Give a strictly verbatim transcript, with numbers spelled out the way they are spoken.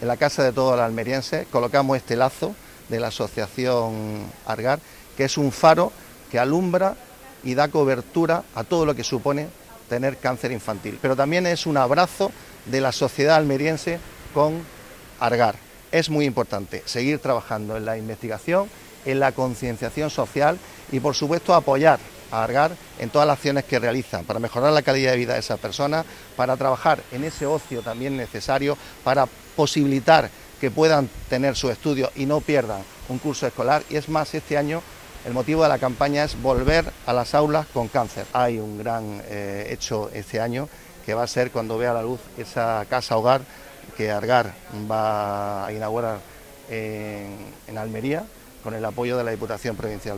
en la casa de todos los almerienses colocamos este lazo de la asociación Argar, que es un faro que alumbra y da cobertura a todo lo que supone tener cáncer infantil. Pero también es un abrazo de la sociedad almeriense con Argar. Es muy importante seguir trabajando en la investigación, en la concienciación social y, por supuesto, apoyar a Argar en todas las acciones que realizan para mejorar la calidad de vida de esas personas, para trabajar en ese ocio también necesario, para posibilitar que puedan tener sus estudios y no pierdan un curso escolar. Y es más, este año el motivo de la campaña es volver a las aulas con cáncer. Hay un gran eh, hecho este año que va a ser cuando vea la luz esa casa hogar que Argar va a inaugurar en, en Almería con el apoyo de la Diputación Provincial.